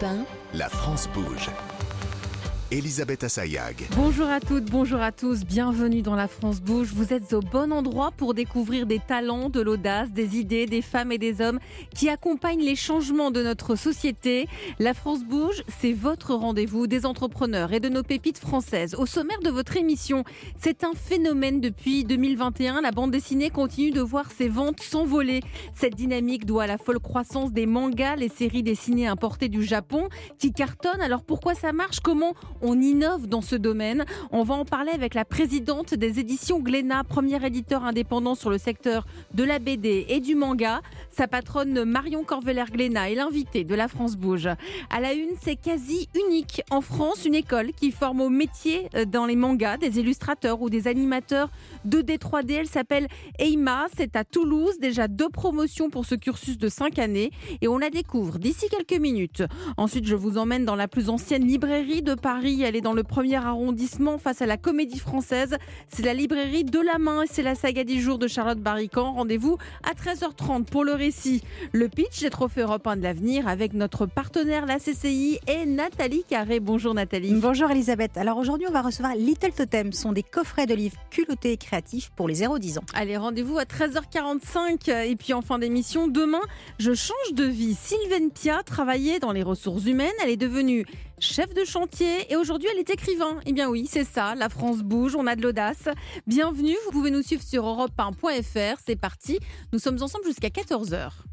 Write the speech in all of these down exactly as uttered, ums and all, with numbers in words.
Europe un, La France bouge. Elisabeth Assayag. Bonjour à toutes, bonjour à tous, bienvenue dans La France bouge. Vous êtes au bon endroit pour découvrir des talents, de l'audace, des idées, des femmes et des hommes qui accompagnent les changements de notre société. La France bouge, c'est votre rendez-vous des entrepreneurs et de nos pépites françaises. Au sommaire de votre émission, c'est un phénomène depuis deux mille vingt et un. La bande dessinée continue de voir ses ventes s'envoler. Cette dynamique doit à la folle croissance des mangas, les séries dessinées importées du Japon qui cartonnent. Alors pourquoi ça marche ? Comment on innove dans ce domaine? On va en parler avec la présidente des éditions Glénat, premier éditeur indépendant sur le secteur de la B D et du manga. Sa patronne Marion Corveler-Glénat est l'invitée de La France bouge. À la une, c'est quasi unique en France, une école qui forme au métier dans les mangas des illustrateurs ou des animateurs deux D, trois D. Elle s'appelle Eima, c'est à Toulouse. Déjà deux promotions pour ce cursus de cinq années et on la découvre d'ici quelques minutes. Ensuite, je vous emmène dans la plus ancienne librairie de Paris. Elle est dans le premier arrondissement face à la Comédie Française. C'est la librairie de la main et c'est la saga dix jours de Charlotte Barican. Rendez-vous à treize heures trente pour le récit. Le pitch des trophées Europe un de l'avenir avec notre partenaire la C C I et Nathalie Carré. Bonjour Nathalie. Bonjour Elisabeth. Alors aujourd'hui on va recevoir Little Totem. Ce sont des coffrets de livres culottés et créatifs pour les zéro dix ans. Allez, rendez-vous à treize heures quarante-cinq. Et puis en fin d'émission, demain, je change de vie. Sylvaine Pia travaillait dans les ressources humaines. Elle est devenue chef de chantier et aujourd'hui elle est écrivain. Eh bien oui, c'est ça, la France bouge, on a de l'audace. Bienvenue, vous pouvez nous suivre sur europe un point f r. C'est parti, nous sommes ensemble jusqu'à quatorze heures.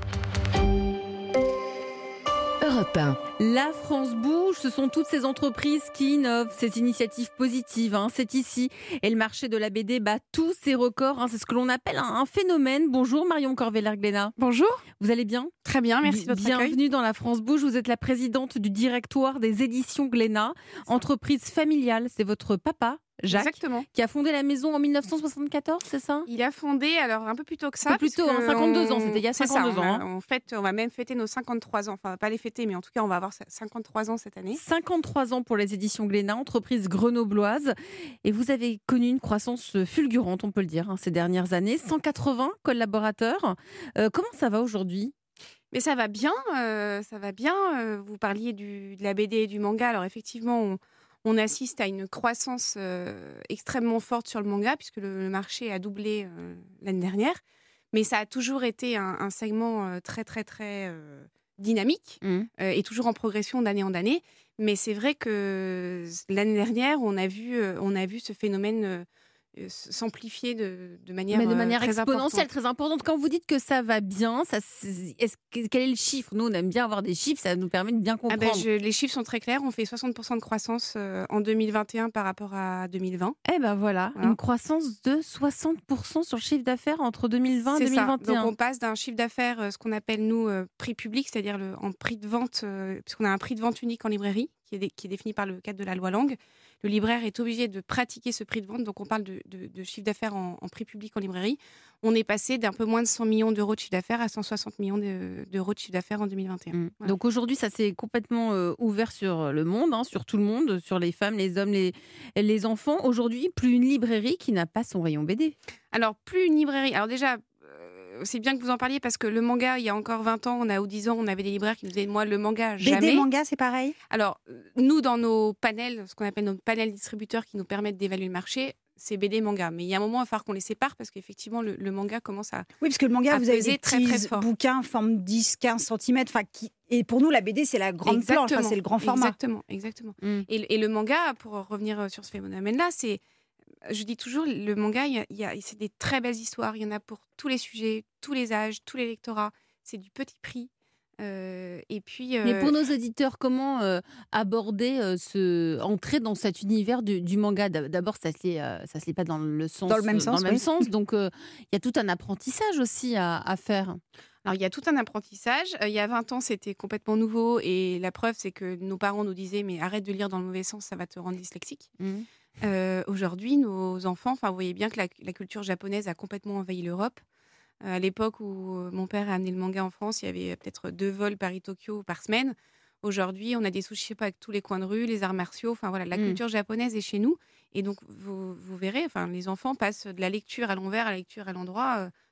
Europe un. La France bouge, ce sont toutes ces entreprises qui innovent, ces initiatives positives. Hein, c'est ici. Et le marché de la B D bat tous ses records. Hein, c'est ce que l'on appelle un, un phénomène. Bonjour Marion Corveler-Glénat. Bonjour. Vous allez bien ? Très bien, merci de votre accueil. Bienvenue dans la France bouge. Vous êtes la présidente du directoire des éditions Glénat, entreprise familiale. C'est votre papa, Jacques, Exactement. Qui a fondé la maison en mille neuf cent soixante-quatrize, c'est ça ? Il a fondé, alors un peu plus tôt que ça. Un peu plus tôt, hein, cinquante-deux ans, c'était il y a cinquante-deux ça, on ans. a, en fait, on va même fêter nos cinquante-trois ans. Enfin, on va pas les fêter, mais en tout cas, on va avoir cinquante-trois ans cette année. cinquante-trois ans pour les éditions Glénat, entreprise grenobloise. Et vous avez connu une croissance fulgurante, on peut le dire, hein, ces dernières années. cent quatre-vingts collaborateurs. Euh, comment ça va aujourd'hui ? Mais ça va bien, euh, ça va bien. Euh, vous parliez du, de la B D et du manga. Alors effectivement, on, on assiste à une croissance euh, extrêmement forte sur le manga, puisque le, le marché a doublé euh, l'année dernière. Mais ça a toujours été un, un segment euh, très, très, très euh, dynamique mmh. euh, et toujours en progression d'année en année. Mais c'est vrai que l'année dernière, on a vu, euh, on a vu ce phénomène euh, s'amplifier de, de manière, Mais de manière très exponentielle, importante. très importante. Quand vous dites que ça va bien, ça, est-ce, quel est le chiffre ? Nous, on aime bien avoir des chiffres, ça nous permet de bien comprendre. Ah ben je, les chiffres sont très clairs. On fait soixante pour cent de croissance euh, en deux mille vingt et un par rapport à deux mille vingt. Eh ben voilà, voilà. Une croissance de soixante pour cent sur le chiffre d'affaires entre deux mille vingt et deux mille vingt et un. Donc on passe d'un chiffre d'affaires, euh, ce qu'on appelle nous euh, prix public, c'est-à-dire le, en prix de vente, euh, puisqu'on a un prix de vente unique en librairie, qui est, dé, qui est défini par le cadre de la loi Langue. Le libraire est obligé de pratiquer ce prix de vente, donc on parle de, de, de chiffre d'affaires en, en prix public en librairie. On est passé d'un peu moins de cent millions d'euros de chiffre d'affaires à cent soixante millions de, d'euros de chiffre d'affaires en deux mille vingt et un. Mmh. Voilà. Donc aujourd'hui, ça s'est complètement euh, ouvert sur le monde, hein, sur tout le monde, sur les femmes, les hommes, les, les enfants. Aujourd'hui, plus une librairie qui n'a pas son rayon B D. Alors, plus une librairie. Alors déjà, c'est bien que vous en parliez parce que le manga, il y a encore vingt ans, on a ou dix ans, on avait des libraires qui nous disaient, moi, le manga, jamais. B D manga, c'est pareil ? Alors, nous, dans nos panels, ce qu'on appelle nos panels distributeurs qui nous permettent d'évaluer le marché, c'est B D manga. Mais il y a un moment, il va falloir qu'on les sépare parce qu'effectivement, le, le manga commence à Oui, parce que le manga, vous avez des très, petits très fort. bouquins, forme dix à quinze centimètres. Qui... Et pour nous, la B D, c'est la grande exactement, planche, c'est le grand format. Exactement, exactement. Mm. Et, et le manga, pour revenir sur ce phénomène-là, c'est... Je dis toujours, le manga, il y a, il y a, c'est des très belles histoires. Il y en a pour tous les sujets, tous les âges, tous les lectorats. C'est du petit prix. Euh, et puis, euh... Mais pour nos auditeurs, comment euh, aborder, euh, ce... entrer dans cet univers du, du manga ? D'abord, ça ne se, euh, ça se lit pas dans le sens. Dans le même euh, sens, dans le même oui. sens. Donc, il euh, y a tout un apprentissage aussi à, à faire. Alors, il y a tout un apprentissage. Euh, il y a vingt ans, c'était complètement nouveau. Et la preuve, c'est que nos parents nous disaient « mais arrête de lire dans le mauvais sens, ça va te rendre dyslexique mmh. ». Euh, aujourd'hui, nos enfants, enfin, vous voyez bien que la, la culture japonaise a complètement envahi l'Europe. Euh, à l'époque où mon père a amené le manga en France, il y avait peut-être deux vols Paris-Tokyo par semaine. Aujourd'hui, on a des sushis avec tous les coins de rue, les arts martiaux. Enfin voilà, la mmh. culture japonaise est chez nous. Et donc, vous, vous verrez, enfin, les enfants passent de la lecture à l'envers à la lecture à l'endroit euh,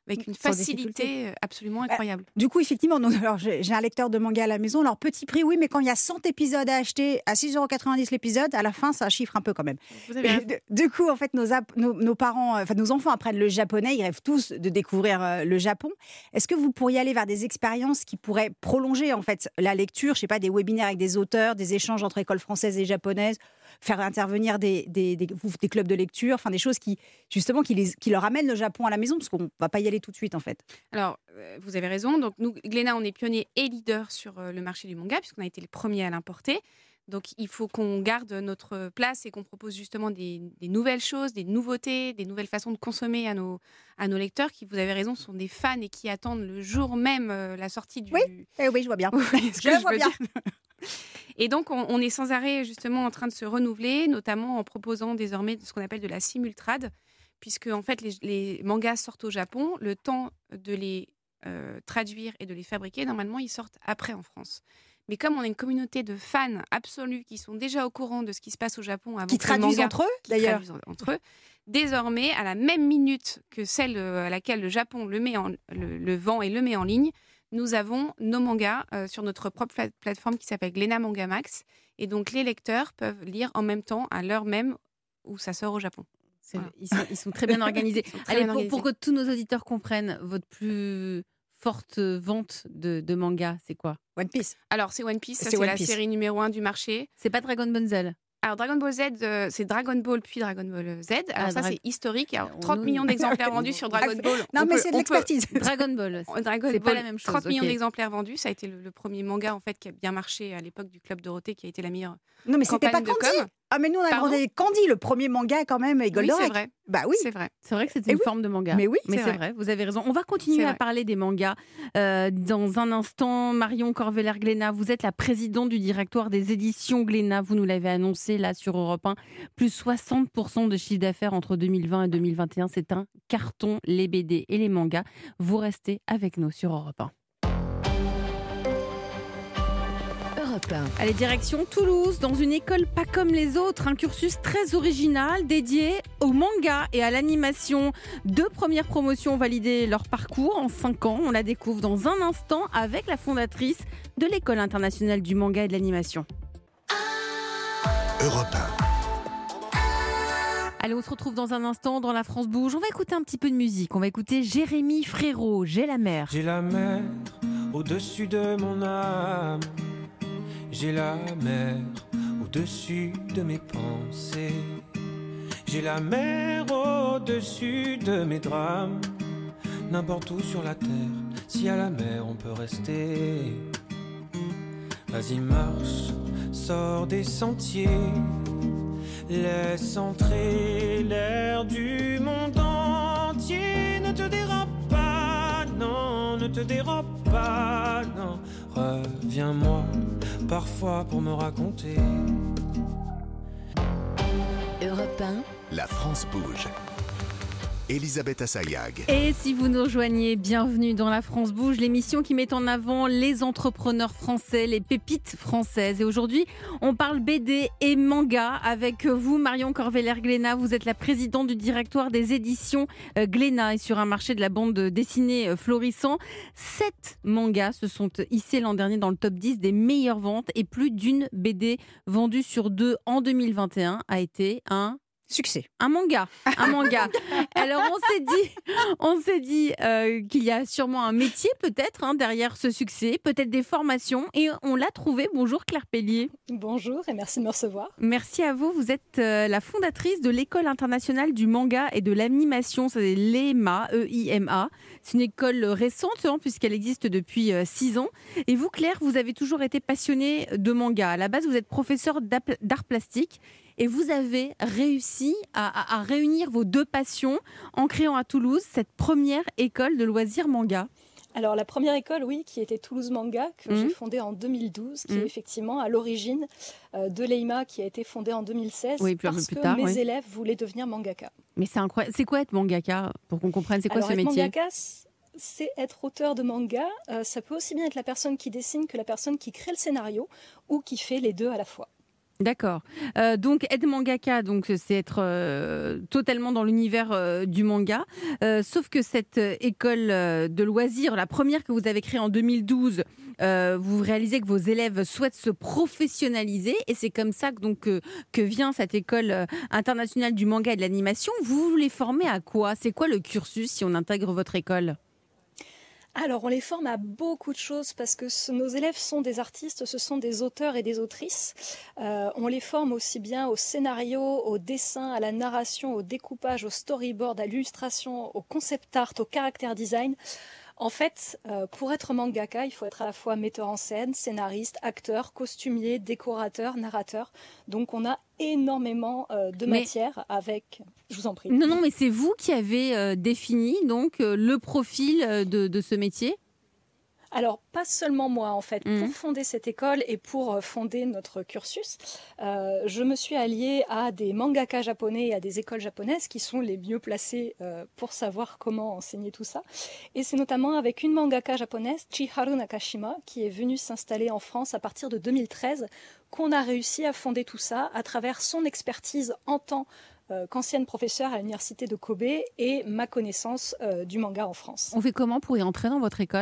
avec une Sans facilité absolument incroyable. Du coup, effectivement, nous, alors, j'ai, j'ai un lecteur de manga à la maison. Alors, petit prix, oui, mais quand il y a cent épisodes à acheter à six euros quatre-vingt-dix l'épisode, à la fin, ça chiffre un peu quand même. Vous avez raison. Du coup, en fait, nos, ap- nos, nos parents, enfin, nos enfants apprennent le japonais. Ils rêvent tous de découvrir euh, le Japon. Est-ce que vous pourriez aller vers des expériences qui pourraient prolonger, en fait, la lecture? Je sais pas, des webinaires avec des auteurs, des échanges entre écoles françaises et japonaises, faire intervenir des, des, des, des clubs de lecture, enfin, des choses qui, justement, qui, les, qui leur amènent le Japon à la maison, parce qu'on va pas y aller tout de suite, en fait. Alors, euh, vous avez raison. Donc, nous, Glénat, on est pionnier et leader sur euh, le marché du manga, puisqu'on a été les premiers à l'importer. Donc, il faut qu'on garde notre place et qu'on propose justement des, des nouvelles choses, des nouveautés, des nouvelles façons de consommer à nos, à nos lecteurs, qui, vous avez raison, sont des fans et qui attendent le jour même euh, la sortie du... Oui, eh oui, je vois bien. Oui, je le vois bien. Et donc, on, on est sans arrêt justement en train de se renouveler, notamment en proposant désormais ce qu'on appelle de la simultrade, puisque en fait, les, les mangas sortent au Japon, le temps de les euh, traduire et de les fabriquer, normalement, ils sortent après en France. Mais comme on a une communauté de fans absolus qui sont déjà au courant de ce qui se passe au Japon avant Qui que le traduisent manga- entre eux, qui d'ailleurs. traduisent entre eux, désormais, à la même minute que celle euh, à laquelle le Japon le, met en, le, le vend et le met en ligne, nous avons nos mangas euh, sur notre propre pla- plateforme qui s'appelle Glénat Manga Max. Et donc, les lecteurs peuvent lire en même temps, à l'heure même où ça sort au Japon. C'est- Voilà. Ils, sont, ils sont très bien organisés. Ils sont très Allez, bien pour, pour organisés. que tous nos auditeurs comprennent, votre plus forte vente de, de manga, c'est quoi? One Piece. Alors, c'est One Piece, ça, C'est c'est One la Piece. série numéro un du marché. C'est pas Dragon Ball Z. Alors, Dragon Ball Z, euh, c'est Dragon Ball puis Dragon Ball Z. Alors, Ah, ça, Dra- c'est historique. Alors, On trente nous- millions d'exemplaires vendus sur Dragon Ball. Non, On mais peut- c'est de on peut- l'expertise. Dragon Ball. Dragon C'est Ball, pas la même chose, trente millions ok. d'exemplaires vendus. Ça a été le, le premier manga en fait qui a bien marché à l'époque du Club Dorothée, qui a été la meilleure Non, mais c'était pas campagne de Candy. com. Ah, mais nous, on a Pardon demandé Candy, le premier manga quand même, et Oui, Goldorak. c'est vrai. Bah oui. C'est vrai. C'est vrai que c'était Eh une oui. forme de manga. Mais oui, mais c'est c'est vrai. vrai. Vous avez raison. On va continuer C'est à vrai. parler des mangas euh, dans un instant. Marion Corveller-Glénat, vous êtes la présidente du directoire des éditions Glénat. Vous nous l'avez annoncé là sur Europe un. Plus soixante pour cent de chiffre d'affaires entre deux mille vingt et deux mille vingt et un. C'est un carton, les B D et les mangas. Vous restez avec nous sur Europe un. Europe un. Allez, direction Toulouse, dans une école pas comme les autres, un cursus très original dédié au manga et à l'animation. Deux premières promotions ont validé leur parcours en cinq ans. On la découvre dans un instant avec la fondatrice de l'école internationale du manga et de l'animation. Europe un. Allez, on se retrouve dans un instant dans La France Bouge. On va écouter un petit peu de musique. On va écouter Jérémy Frérot, J'ai la mer. J'ai la mer au-dessus de mon âme. J'ai la mer au-dessus de mes pensées. J'ai la mer au-dessus de mes drames. N'importe où sur la terre, si à la mer on peut rester. Vas-y marche, sors des sentiers. Laisse entrer l'air du monde entier. Ne te dérobe pas, non, ne te dérobe pas, non. Reviens-moi parfois pour me raconter. Europe un. La France bouge. Elisabeth Assayag. Et si vous nous rejoignez, bienvenue dans La France Bouge, l'émission qui met en avant les entrepreneurs français, les pépites françaises. Et aujourd'hui, on parle B D et manga avec vous, Marion Corveller-Glénat. Vous êtes la présidente du directoire des éditions euh, Glénat et sur un marché de la bande dessinée euh, florissant. Sept mangas se sont hissés l'an dernier dans le top dix des meilleures ventes et plus d'une B D vendue sur deux en deux mille vingt et un a été un... Succès. Un manga, un manga. Alors on s'est dit, on s'est dit euh, qu'il y a sûrement un métier peut-être hein, derrière ce succès, peut-être des formations, et on l'a trouvé. Bonjour Claire Pellier. Bonjour et merci de me recevoir. Merci à vous. Vous êtes euh, la fondatrice de l'école internationale du manga et de l'animation, c'est l'E M A, E I M A. C'est une école récente hein, puisqu'elle existe depuis euh, six ans. Et vous Claire, vous avez toujours été passionnée de manga. À la base, vous êtes professeure d'ap- d'art plastique. Et vous avez réussi à, à, à réunir vos deux passions en créant à Toulouse cette première école de loisirs manga. Alors la première école, oui, qui était Toulouse Manga, que Mmh. j'ai fondée en deux mille douze, qui Mmh. est effectivement à l'origine euh, de l'E I M A, qui a été fondée en deux mille seize, Oui, puis un peu parce plus que tard, mes oui. élèves voulaient devenir mangaka. Mais c'est incroyable. C'est quoi être mangaka pour qu'on comprenne? C'est quoi Alors ce être métier? mangaka, c'est être auteur de manga. Euh, ça peut aussi bien être la personne qui dessine que la personne qui crée le scénario ou qui fait les deux à la fois. D'accord. Euh, donc, être mangaka, donc, c'est être euh, totalement dans l'univers euh, du manga. Euh, sauf que cette euh, école euh, de loisirs, la première que vous avez créée en deux mille douze, euh, vous réalisez que vos élèves souhaitent se professionnaliser. Et c'est comme ça que, donc, euh, que vient cette école euh, internationale du manga et de l'animation. Vous les formez à quoi ? C'est quoi le cursus si on intègre votre école ? Alors, on les forme à beaucoup de choses parce que ce- nos élèves sont des artistes, ce sont des auteurs et des autrices. Euh, on les forme aussi bien au scénario, au dessin, à la narration, au découpage, au storyboard, à l'illustration, au concept art, au character design. En fait, euh, pour être mangaka, il faut être à la fois metteur en scène, scénariste, acteur, costumier, décorateur, narrateur. Donc, on a énormément euh, de Mais- matière avec... Je vous en prie. Non, non, mais c'est vous qui avez euh, défini donc euh, le profil euh, de, de ce métier ? Alors, pas seulement moi, en fait. Mhm. Pour fonder cette école et pour euh, fonder notre cursus, euh, je me suis alliée à des mangaka japonais et à des écoles japonaises qui sont les mieux placées euh, pour savoir comment enseigner tout ça. Et c'est notamment avec une mangaka japonaise, Chiharu Nakashima, qui est venue s'installer en France à partir de deux mille treize, qu'on a réussi à fonder tout ça à travers son expertise en tant euh, qu'ancienne professeure à l'université de Kobe et ma connaissance euh, du manga en France. On fait comment pour y entrer dans votre école ?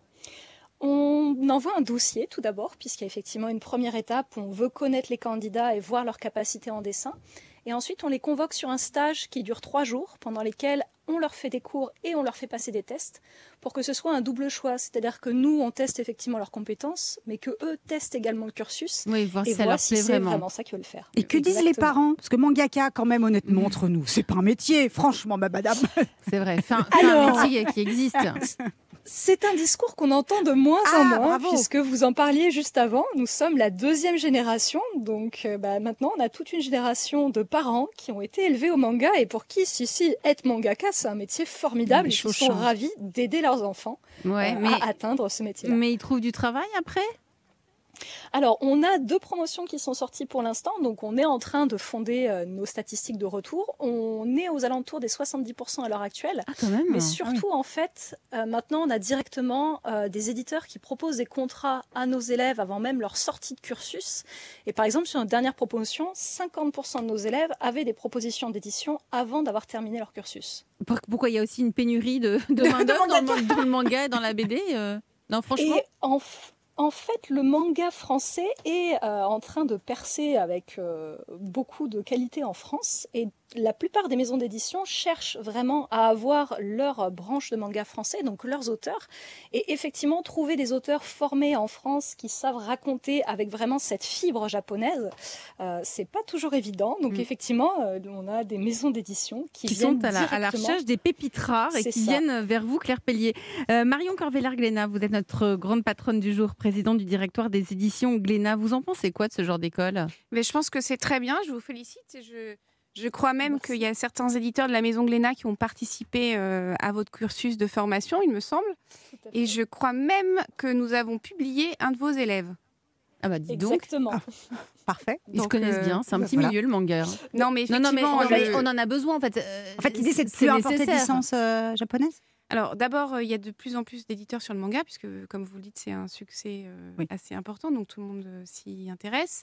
On envoie un dossier tout d'abord, puisqu'il y a effectivement une première étape où on veut connaître les candidats et voir leurs capacités en dessin. Et ensuite, on les convoque sur un stage qui dure trois jours, pendant lesquels on leur fait des cours et on leur fait passer des tests, pour que ce soit un double choix. C'est-à-dire que nous, on teste effectivement leurs compétences, mais que eux testent également le cursus Oui, voir et si ça voir leur si plaît c'est vraiment. vraiment ça qu'ils veulent faire. Et que disent les Exactement. parents ? Parce que mangaka, quand même, honnêtement, entre nous, c'est pas un métier, franchement, ma madame. C'est vrai, c'est un, c'est un Alors- métier qui existe. C'est un discours qu'on entend de moins Ah, en moins, bravo. puisque vous en parliez juste avant. Nous sommes la deuxième génération, donc euh, bah, maintenant on a toute une génération de parents qui ont été élevés au manga et pour qui, si, si, être mangaka, c'est un métier formidable Les et qui choses sont changent. ravis d'aider leurs enfants Ouais, euh, mais, à atteindre ce métier-là. mais ils trouvent du travail après ? Alors, on a deux promotions qui sont sorties pour l'instant, donc on est en train de fonder euh, nos statistiques de retour. On est aux alentours des soixante-dix pour cent à l'heure actuelle. Ah, quand même. Mais surtout, en fait, euh, maintenant, on a directement euh, des éditeurs qui proposent des contrats à nos élèves avant même leur sortie de cursus. Et par exemple, sur notre dernière promotion, cinquante pour cent de nos élèves avaient des propositions d'édition avant d'avoir terminé leur cursus. Pour- Pourquoi il y a aussi une pénurie de, de main-d'œuvre dans, le- dans le manga et dans la B D euh Non, franchement. Et en, f- en fait, le manga français est euh, en train de percer avec euh, beaucoup de qualité en France. Et la plupart des maisons d'édition cherchent vraiment à avoir leur branche de manga français, donc leurs auteurs. Et effectivement, trouver des auteurs formés en France qui savent raconter avec vraiment cette fibre japonaise, euh, c'est pas toujours évident. Donc Mm. effectivement, euh, on a des maisons d'édition qui, qui viennent sont à la, à la directement- recherche des pépites rares et C'est qui ça. viennent vers vous, Claire Pellier. Euh, Marion Corveillard-Glénat, vous êtes notre grande patronne du jour, présidente du directoire des éditions Glénat. Vous en pensez quoi de ce genre d'école ? Mais je pense que c'est très bien, je vous félicite. Et je, je crois même Merci. qu'il y a certains éditeurs de la Maison Glénat qui ont participé euh, à votre cursus de formation, il me semble. Tout à fait. Et je crois même que nous avons publié un de vos élèves. Ah bah dis donc, Exactement. Parfait. ils se Donc, connaissent euh, bien, c'est un bah petit voilà. milieu le manga. Non, mais Non, non, mais, effectivement, non, mais le- on en a besoin en fait. Euh, En fait, l'idée, c'est de c'est plus importer de nécessaire. licence euh, japonaise. Alors d'abord, euh, il y a de plus en plus d'éditeurs sur le manga, puisque comme vous le dites, c'est un succès euh, Oui. assez important, donc tout le monde euh, s'y intéresse.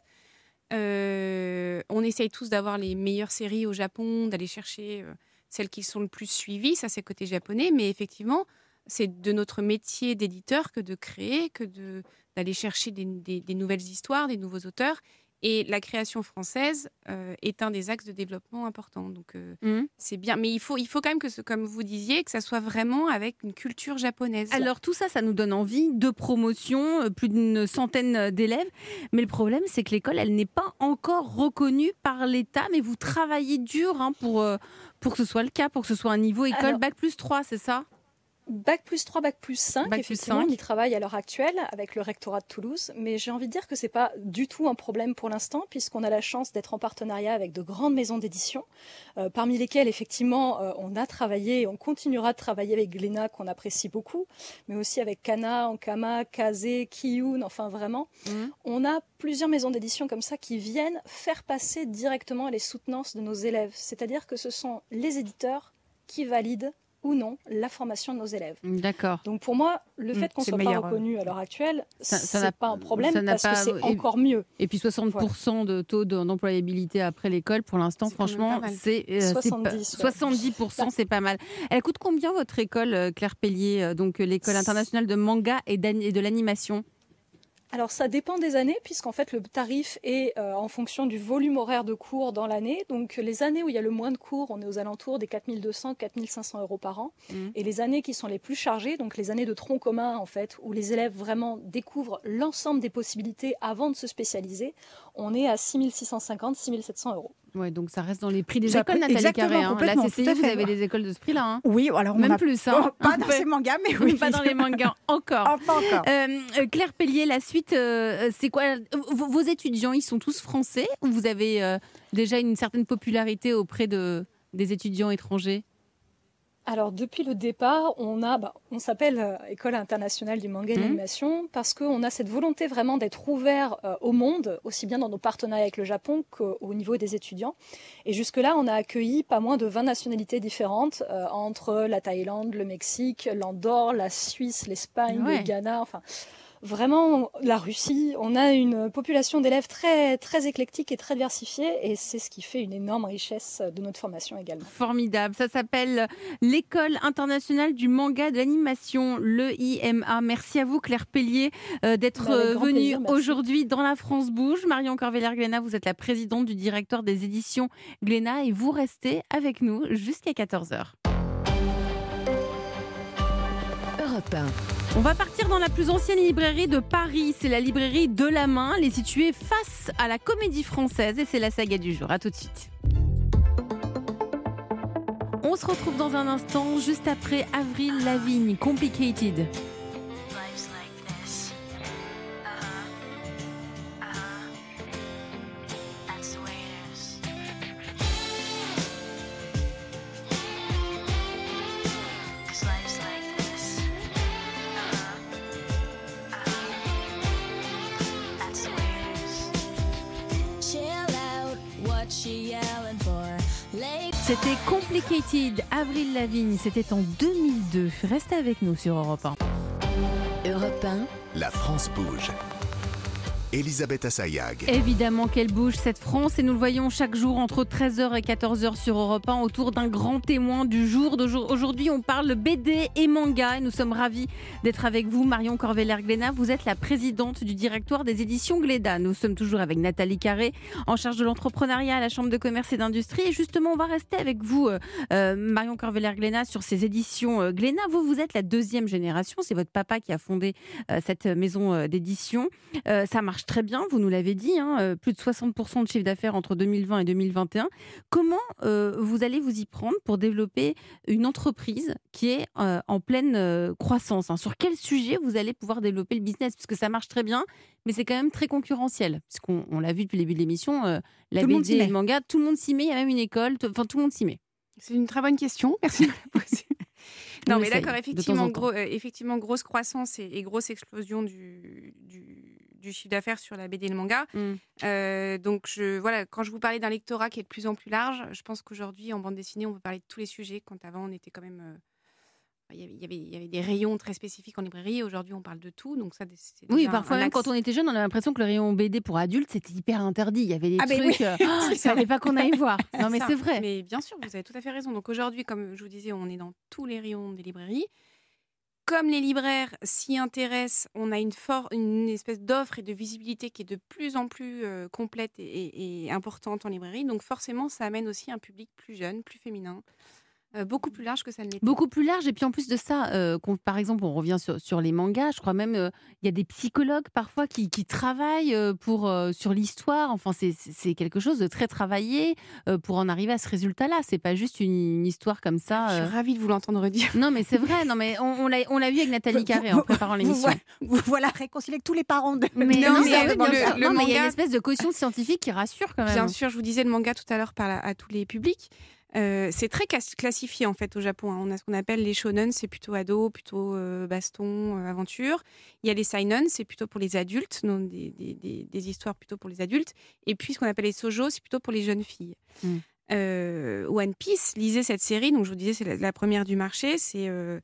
Euh, on essaye tous d'avoir les meilleures séries au Japon, d'aller chercher euh, celles qui sont le plus suivies, ça c'est côté japonais, mais effectivement, c'est de notre métier d'éditeur que de créer, que de, d'aller chercher des, des- des nouvelles histoires, des nouveaux auteurs. Et la création française euh, est un des axes de développement importants. Donc, euh, Mhm. c'est bien. Mais il faut, il faut quand même que, ce- comme vous disiez, que ça soit vraiment avec une culture japonaise. Alors tout ça, ça nous donne envie de promotion, euh, plus d'une centaine d'élèves. Mais le problème, c'est que l'école, elle n'est pas encore reconnue par l'État. Mais vous travaillez dur hein, pour, euh, pour que ce soit le cas, pour que ce soit un niveau école Alors- bac plus trois, c'est ça ? Bac plus trois, bac plus cinq, Bac plus effectivement, cinq. on y travaille à l'heure actuelle avec le rectorat de Toulouse, mais j'ai envie de dire que c'est pas du tout un problème pour l'instant, puisqu'on a la chance d'être en partenariat avec de grandes maisons d'édition, euh, parmi lesquelles, effectivement, euh, on a travaillé et on continuera de travailler avec Glénat, qu'on apprécie beaucoup, mais aussi avec Kana, Ankama, Kazé, Kiyun, enfin vraiment. Mhm. On a plusieurs maisons d'édition comme ça qui viennent faire passer directement les soutenances de nos élèves, c'est-à-dire que ce sont les éditeurs qui valident ou non la formation de nos élèves. D'accord. Donc pour moi, le fait qu'on ne soit pas meilleur, reconnu à l'heure actuelle, Ça- ça ce n'a- n'est pas un problème ça n'a parce pas- que c'est et- encore mieux. Et puis soixante pour cent de taux de- d'employabilité après l'école, pour l'instant, C'est quand même franchement, pas mal. c'est euh, c'est pas- soixante-dix, ouais. soixante-dix pour cent, c'est pas mal. Elle coûte combien votre école, euh, Claire Pellier, euh, donc euh, l'école internationale de manga et, d'an- et de l'animation? Alors ça dépend des années, puisqu'en fait le tarif est euh, en fonction du volume horaire de cours dans l'année. Donc les années où il y a le moins de cours, on est aux alentours des quatre mille deux cents, quatre mille cinq cents euros par an. Mhm. Et les années qui sont les plus chargées, donc les années de tronc commun en fait, où les élèves vraiment découvrent l'ensemble des possibilités avant de se spécialiser, on est à six mille six cent cinquante, six mille sept cents euros. Ouais, donc ça reste dans les prix des Ça écoles, peut- Nathalie exactement, Carré. Hein. La complètement, C C I, tout à vous fait. avez des écoles de ce prix-là. Hein. Oui, alors on Même a plus, hein. Oh, pas Un dans peu. ces mangas, mais oui. Pas dans les mangas, encore. Oh, pas encore. Euh, euh, Claire Pellier, la suite, euh, c'est quoi? vos, vos étudiants, ils sont tous français ou vous avez euh, déjà une certaine popularité auprès de, des étudiants étrangers? Alors depuis le départ, on a, bah, on s'appelle euh, École internationale du manga et de Mhm. l'animation parce qu'on a cette volonté vraiment d'être ouvert euh, au monde, aussi bien dans nos partenariats avec le Japon qu'au niveau des étudiants. Et jusque-là, on a accueilli pas moins de vingt nationalités différentes euh, entre la Thaïlande, le Mexique, l'Andorre, la Suisse, l'Espagne, Ouais. le Ghana, enfin vraiment la Russie. On a une population d'élèves très très éclectique et très diversifiée et c'est ce qui fait une énorme richesse de notre formation également. Formidable. Ça s'appelle l'École internationale du manga et de l'animation, l'E I M A. Merci à vous, Claire Pellier, euh, d'être Bah, avec euh, grand venue plaisir, merci. aujourd'hui dans La France Bouge. Marion Corveller-Glénat, vous êtes la présidente du directoire des éditions Glénat et vous restez avec nous jusqu'à quatorze heures. Europe un. On va partir dans la plus ancienne librairie de Paris. C'est la librairie De la Main. Elle est située face à la Comédie Française et c'est la saga du jour. À tout de suite. On se retrouve dans un instant, juste après Avril Lavigne, Complicated. Life's like this. Uh-huh. Uh-huh. That's the way it is. 'Cause life's like this. Uh-huh. Uh-huh. That's the way it is. Chill out, what she yelling for? Late. C'était Complicated, Avril Lavigne, c'était en deux mille deux. Restez avec nous sur Europe un. Europe un. La France bouge. Elisabeth Assayag. Évidemment qu'elle bouge cette France et nous le voyons chaque jour entre treize heures et quatorze heures sur Europe un autour d'un grand témoin du jour. Aujourd'hui, on parle B D et manga et nous sommes ravis d'être avec vous. Marion Corveller-Glénat, vous êtes la présidente du directoire des éditions Glénat. Nous sommes toujours avec Nathalie Carré, en charge de l'entrepreneuriat à la Chambre de commerce et d'industrie. Et justement, on va rester avec vous, euh, Marion Corveller-Glénat, sur ces éditions euh, Glénat. Vous, vous êtes la deuxième génération. C'est votre papa qui a fondé euh, cette maison euh, d'édition. Euh, ça marche très bien, vous nous l'avez dit, hein, euh, plus de soixante pour cent de chiffre d'affaires entre deux mille vingt et deux mille vingt et un. Comment euh, vous allez vous y prendre pour développer une entreprise qui est euh, en pleine euh, croissance, hein? Sur quel sujet vous allez pouvoir développer le business? Parce que ça marche très bien, mais c'est quand même très concurrentiel. Parce qu'on on l'a vu depuis le début de l'émission, euh, la Tout le monde B s'y D et met. le manga, tout le monde s'y met, il y a même une école, t- enfin tout le monde s'y met. C'est une très bonne question. Merci de la poser. Non, On mais essaye, d'accord, de temps effectivement, en temps. gros, euh, effectivement, grosse croissance et, et grosse explosion du, du, du chiffre d'affaires sur la B D et le manga. Mm. Euh, donc, je, voilà, quand je vous parlais d'un lectorat qui est de plus en plus large, je pense qu'aujourd'hui, en bande dessinée, on peut parler de tous les sujets, quand avant, on était quand même... euh, il y avait- il y avait, il y avait des rayons très spécifiques en librairie. Aujourd'hui, on parle de tout. Donc ça, c'est Oui, déjà parfois un même axe. quand on était jeune, on avait l'impression que le rayon B D pour adultes, c'était hyper interdit. Il y avait des Ah, mais trucs, oui. euh, oh, il fallait pas qu'on aille voir. Non mais Ça. c'est vrai. Mais bien sûr, vous avez tout à fait raison. Donc aujourd'hui, comme je vous disais, on est dans tous les rayons des librairies. Comme les libraires s'y intéressent, on a une, for- une espèce d'offre et de visibilité qui est de plus en plus euh, complète et, et- et importante en librairie. Donc forcément, ça amène aussi un public plus jeune, plus féminin, euh, beaucoup plus large que ça ne l'était. Beaucoup plus large. Et puis en plus de ça, euh, qu'on- par exemple, on revient sur, sur les mangas. Je crois même euh, il y a des psychologues parfois qui, qui travaillent euh, pour, euh, sur l'histoire. Enfin, c'est, c'est c'est quelque chose de très travaillé euh, pour en arriver à ce résultat-là. C'est pas juste une, une histoire comme ça. Je euh. suis ravie de vous l'entendre redire. Non, mais c'est vrai. Non, mais on, on l'a, on l'a vu avec Nathalie Carré en préparant Vous, l'émission. voilà, vous voilà réconcilié avec tous les parents de Mais de non, Lisa mais, de oui, Manga. le- le non, mais il y a une manga- espèce de caution scientifique qui rassure quand même. Bien sûr, je vous disais le manga tout à l'heure parle à, à tous les publics. Euh, c'est très clas- classifié en fait au Japon. hein. On a ce qu'on appelle les shonen, c'est plutôt ado, plutôt euh, baston, euh, aventure. Il y a les seinen, c'est plutôt pour les adultes, donc des, des, des- des histoires plutôt pour les adultes. Et puis ce qu'on appelle les shoujo, c'est plutôt pour les jeunes filles. Mm. Euh, One Piece, lisez cette série. Donc, je vous disais, c'est la, la première du marché. C'est, euh,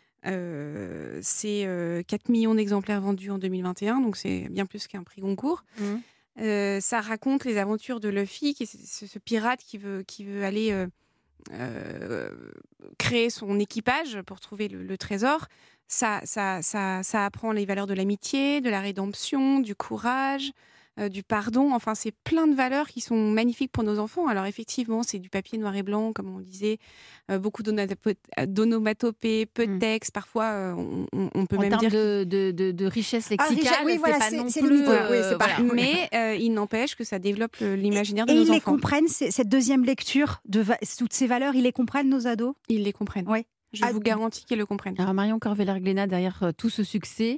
euh, c'est euh, quatre millions d'exemplaires vendus en deux mille vingt et un. Donc, c'est bien plus qu'un prix Goncourt. Mmh. Euh, ça raconte les aventures de Luffy, qui est ce, ce pirate qui veut, qui veut aller euh, euh, créer son équipage pour trouver le, le trésor. Ça, ça, ça, ça apprend les valeurs de l'amitié, de la rédemption, du courage, euh, du pardon. Enfin, c'est plein de valeurs qui sont magnifiques pour nos enfants. Alors effectivement, c'est du papier noir et blanc, comme on disait, euh, beaucoup d'onomatopées, peu de texte. Mmh. Parfois, euh, on, on peut en même dire de, de, de, de richesse lexicale, ah, oui, voilà, c'est c'est, pas non c'est plus. Limité, euh, oui, c'est pas, voilà. Mais euh, il n'empêche que ça développe l'imaginaire et, de nos et enfants. Et ils les comprennent, cette deuxième lecture de va- toutes ces valeurs, ils les comprennent, nos ados ? Ils les comprennent. Oui. Je vous garantis qu'ils le comprennent. Alors Marion Corveller-Glénat, derrière euh, tout ce succès,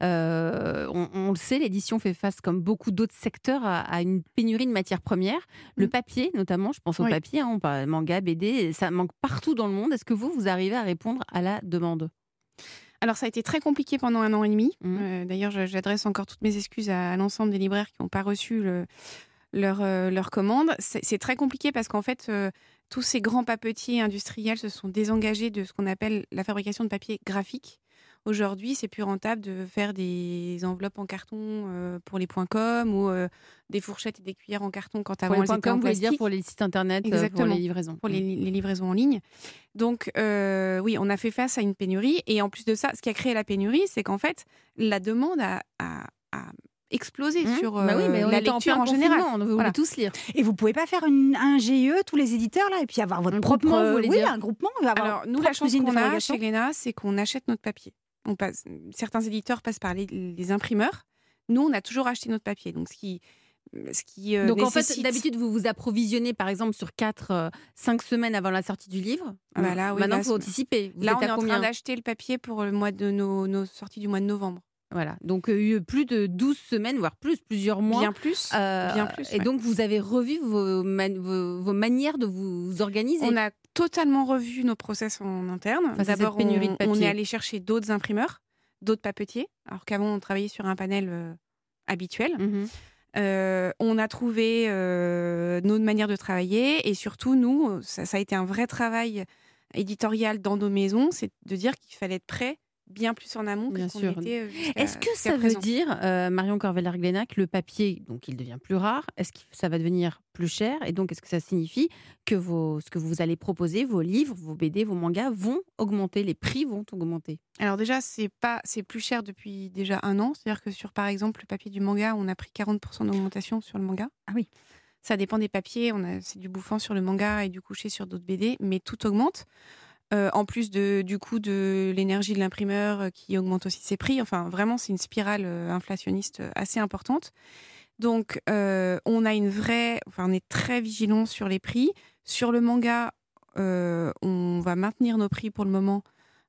euh, on, on le sait, l'édition fait face, comme beaucoup d'autres secteurs, à, à une pénurie de matières premières. Mmh. Le papier, notamment, je pense au oui. papier, hein, on parle manga, B D, ça manque partout dans le monde. Est-ce que vous, vous arrivez à répondre à la demande ? Alors, ça a été très compliqué pendant un an et demi. Mmh. Euh, d'ailleurs, j'adresse encore toutes mes excuses à, à l'ensemble des libraires qui n'ont pas reçu le, leur, euh, leur commande. C'est, c'est très compliqué parce qu'en fait... Euh, tous ces grands papetiers industriels se sont désengagés de ce qu'on appelle la fabrication de papier graphique. Aujourd'hui, c'est plus rentable de faire des enveloppes en carton euh, pour les points com ou euh, des fourchettes et des cuillères en carton quand avant elles étaient en plastique. Vous voulez dire pour les sites internet, exactement, pour les livraisons. Pour les, les livraisons en ligne. Donc, euh, oui, on a fait face à une pénurie. Et en plus de ça, ce qui a créé la pénurie, c'est qu'en fait, la demande a... a, a exploser mmh. sur euh, bah oui, mais la lecture en, en général. On veut voilà. tous lire. Et vous pouvez pas faire une, un G E, tous les éditeurs là, et puis avoir votre un propre, groupement, vous voulez oui, dire. un groupement. Avoir Alors nous, la chance qu'on a chez Glénat, c'est qu'on achète notre papier. On passe, certains éditeurs passent par les, les imprimeurs. Nous, on a toujours acheté notre papier. Donc ce qui Ce qui, euh, Donc nécessite... en fait, d'habitude, vous vous approvisionnez par exemple sur quatre cinq semaines avant la sortie du livre. Voilà, oui, Maintenant, il là, faut anticiper. Vous là, êtes on est à en combien train d'acheter le papier pour le mois de nos, nos sorties du mois de novembre. Voilà, donc euh, plus de douze semaines, voire plus, plusieurs mois. Bien plus, euh, bien plus. Et ouais. donc, vous avez revu vos, man- vos, vos manières de vous organiser. On a totalement revu nos process en interne. Enfin, D'abord, pénurie on, de papier. on est allé chercher d'autres imprimeurs, d'autres papetiers, alors qu'avant, on travaillait sur un panel euh, habituel. Mm-hmm. Euh, on a trouvé euh, notre manière de travailler et surtout, nous, ça, ça a été un vrai travail éditorial dans nos maisons, c'est de dire qu'il fallait être prêt bien plus en amont que bien ce qu'on sûr. était jusqu'à, Est-ce que jusqu'à ça présent. veut dire, euh, Marion Corveller-Glénat, que le papier, donc il devient plus rare, est-ce que ça va devenir plus cher ? Et donc, est-ce que ça signifie que vos, ce que vous allez proposer, vos livres, vos B D, vos mangas vont augmenter, les prix vont augmenter ? Alors déjà, c'est, pas, c'est plus cher depuis déjà un an. C'est-à-dire que sur, par exemple, le papier du manga, on a pris quarante pour cent d'augmentation sur le manga. Ah oui. Ça dépend des papiers. On a, c'est du bouffant sur le manga et du couché sur d'autres B D, mais tout augmente. Euh, en plus de, du coût de l'énergie de l'imprimeur euh, qui augmente aussi ses prix. Enfin, vraiment, c'est une spirale euh, inflationniste euh, assez importante. Donc, euh, on a une vraie... Enfin, on est très vigilant sur les prix. Sur le manga, euh, on va maintenir nos prix pour le moment.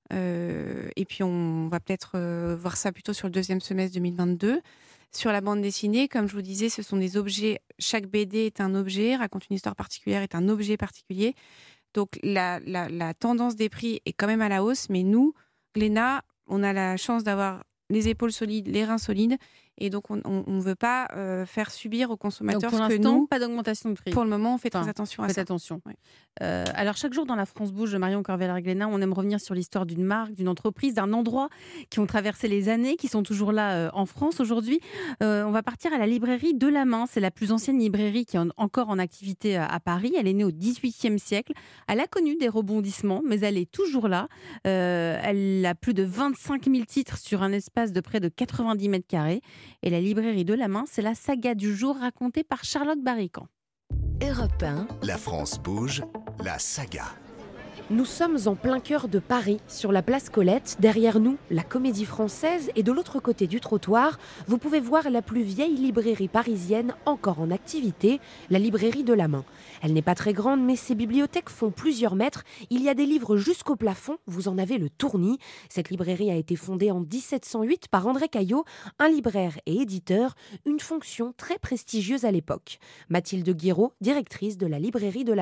Euh, et puis, on va peut-être euh, voir ça plutôt sur le deuxième semestre deux mille vingt-deux. Sur la bande dessinée, comme je vous disais, ce sont des objets. Chaque B D est un objet, raconte une histoire particulière, est un objet particulier. Donc, la, la, la tendance des prix est quand même à la hausse. Mais nous, Glénat, on a la chance d'avoir les épaules solides, les reins solides. Et donc, on ne veut pas euh, faire subir aux consommateurs donc pour ce que l'instant, nous... pas d'augmentation de prix. Pour le moment, on fait enfin, très attention à faites ça. attention. Ouais. Euh, alors, chaque jour dans la France Bouge de Marion Corveller-Glénat, on aime revenir sur l'histoire d'une marque, d'une entreprise, d'un endroit qui ont traversé les années, qui sont toujours là euh, en France aujourd'hui. Euh, on va partir à la librairie de la Main. C'est la plus ancienne librairie qui est en, encore en activité à, à Paris. Elle est née au dix-huitième siècle. Elle a connu des rebondissements, mais elle est toujours là. Euh, elle a plus de vingt-cinq mille titres sur un espace de près de quatre-vingt-dix mètres carrés. Et la librairie de la Main, c'est la saga du jour racontée par Charlotte Barrican. Europe un. La France bouge, la saga. Nous sommes en plein cœur de Paris, sur la place Colette. Derrière nous, la Comédie Française. Et de l'autre côté du trottoir, vous pouvez voir la plus vieille librairie parisienne encore en activité, la librairie de la Main. Elle n'est pas très grande, mais ses bibliothèques font plusieurs mètres. Il y a des livres jusqu'au plafond, vous en avez le tournis. Cette librairie a été fondée en dix-sept cent huit par André Caillot, un libraire et éditeur, une fonction très prestigieuse à l'époque. Mathilde Guiraud, directrice de la librairie de la Main.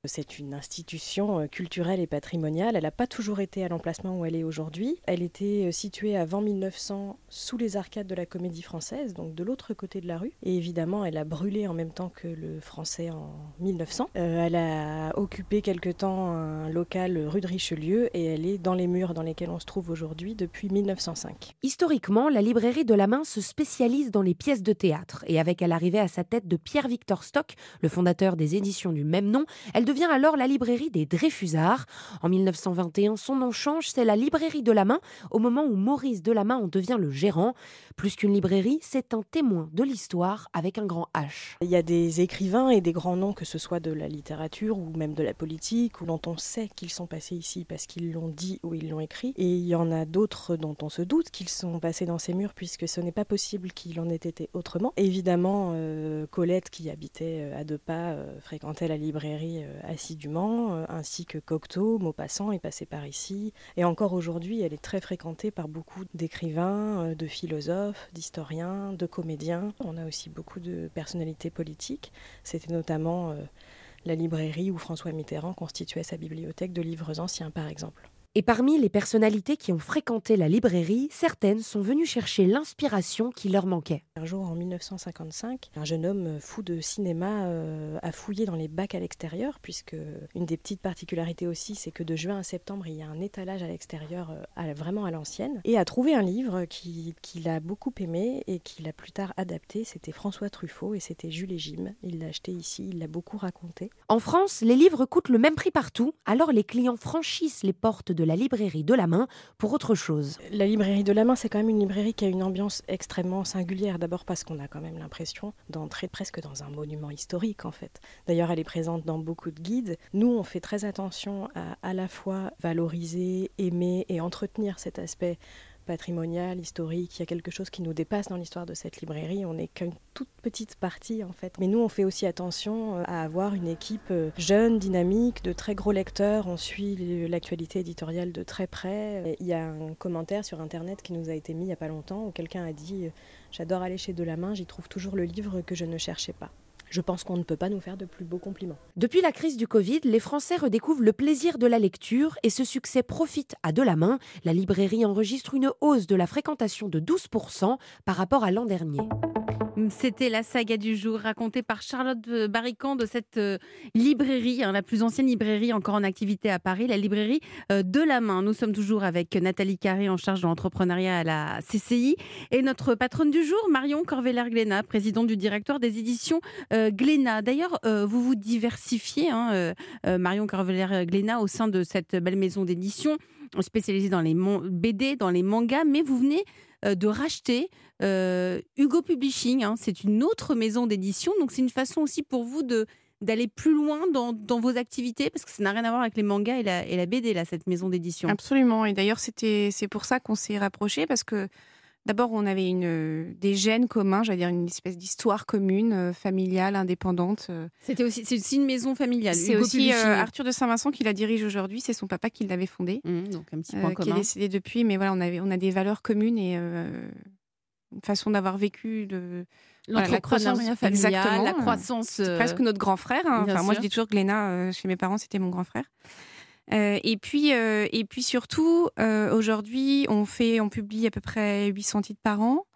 C'est une institution culturelle et patrimoniale. Elle n'a pas toujours été à l'emplacement où elle est aujourd'hui. Elle était située avant mille neuf cents sous les arcades de la Comédie Française, donc de l'autre côté de la rue. Et évidemment, elle a brûlé en même temps que le Français en mille neuf cents. Euh, elle a occupé quelque temps un local rue de Richelieu et elle est dans les murs dans lesquels on se trouve aujourd'hui depuis mille neuf cent cinq. Historiquement, la librairie de la Main se spécialise dans les pièces de théâtre. Et avec à l'arrivée à sa tête de Pierre-Victor Stock, le fondateur des éditions du même nom, elle devient alors la librairie des Dreyfusards. En mille neuf cent vingt et un, son nom change, c'est la librairie de la Main, au moment où Maurice Delamain en devient le gérant. Plus qu'une librairie, c'est un témoin de l'histoire avec un grand H. Il y a des écrivains et des grands noms, que ce soit de la littérature ou même de la politique, dont on sait qu'ils sont passés ici parce qu'ils l'ont dit ou ils l'ont écrit. Et il y en a d'autres dont on se doute qu'ils sont passés dans ces murs, puisque ce n'est pas possible qu'il en ait été autrement. Et évidemment, euh, Colette, qui habitait à deux pas, euh, fréquentait la librairie euh, assidûment, euh, ainsi que Cocteau, Maupassant est passé par ici. Et encore aujourd'hui, elle est très fréquentée par beaucoup d'écrivains, euh, de philosophes, d'historiens, de comédiens. On a aussi beaucoup de personnalités politiques. C'était notamment euh, la librairie où François Mitterrand constituait sa bibliothèque de livres anciens, par exemple. Et parmi les personnalités qui ont fréquenté la librairie, certaines sont venues chercher l'inspiration qui leur manquait. Un jour, en mille neuf cent cinquante-cinq, un jeune homme fou de cinéma euh, a fouillé dans les bacs à l'extérieur, puisque une des petites particularités aussi, c'est que de juin à septembre, il y a un étalage à l'extérieur euh, à, vraiment à l'ancienne, et a trouvé un livre qui, qu'il a beaucoup aimé et qu'il a plus tard adapté. C'était François Truffaut et c'était Jules et Jim. Il l'a acheté ici, il l'a beaucoup raconté. En France, les livres coûtent le même prix partout, alors les clients franchissent les portes de la librairie de la Main pour autre chose. La librairie de la Main, c'est quand même une librairie qui a une ambiance extrêmement singulière. D'abord parce qu'on a quand même l'impression d'entrer presque dans un monument historique en fait. D'ailleurs, elle est présente dans beaucoup de guides. Nous, on fait très attention à à la fois valoriser, aimer et entretenir cet aspect patrimonial, historique. Il y a quelque chose qui nous dépasse dans l'histoire de cette librairie. On n'est qu'une toute petite partie en fait. Mais nous, on fait aussi attention à avoir une équipe jeune, dynamique, de très gros lecteurs. On suit l'actualité éditoriale de très près. Il y a un commentaire sur Internet qui nous a été mis il n'y a pas longtemps où quelqu'un a dit « J'adore aller chez Delamain, j'y trouve toujours le livre que je ne cherchais pas ». Je pense qu'on ne peut pas nous faire de plus beaux compliments. Depuis la crise du Covid, les Français redécouvrent le plaisir de la lecture et ce succès profite à Delamain. La librairie enregistre une hausse de la fréquentation de douze pour cent par rapport à l'an dernier. C'était la saga du jour racontée par Charlotte Barrican de cette euh, librairie, hein, la plus ancienne librairie encore en activité à Paris, la librairie euh, de la Main. Nous sommes toujours avec Nathalie Carré en charge de l'entrepreneuriat à la C C I et notre patronne du jour, Marion Corveller-Glénat, présidente du directoire des éditions euh, Glénat. D'ailleurs, euh, vous vous diversifiez, hein, euh, euh, Marion Corveller-Glénat, au sein de cette belle maison d'édition spécialisée dans les B D, dans les mangas, mais vous venez de racheter euh, Hugo Publishing, hein, c'est une autre maison d'édition, donc c'est une façon aussi pour vous de, d'aller plus loin dans, dans vos activités, parce que ça n'a rien à voir avec les mangas et la, et la B D, là, cette maison d'édition. Absolument, et d'ailleurs c'était, c'est pour ça qu'on s'est rapprochés, parce que d'abord on avait une, des gènes communs, j'allais dire une espèce d'histoire commune, euh, familiale, indépendante. Euh. C'était aussi, c'est aussi une maison familiale. C'est Hugo aussi euh, Arthur de Saint-Vincent qui la dirige aujourd'hui, c'est son papa qui l'avait fondée, mmh, donc un petit point euh, commun. qui est décédé depuis, mais voilà, on, avait, on a des valeurs communes et euh, une façon d'avoir vécu de... L'entrepreneuriat voilà, la familial, exactement, la croissance. C'est euh, presque notre grand frère. Hein. Enfin, moi, je dis toujours que Glénat, euh, chez mes parents, c'était mon grand frère. Euh, et, puis, euh, et puis surtout, euh, aujourd'hui, on, fait, on publie à peu près huit cents titres par an.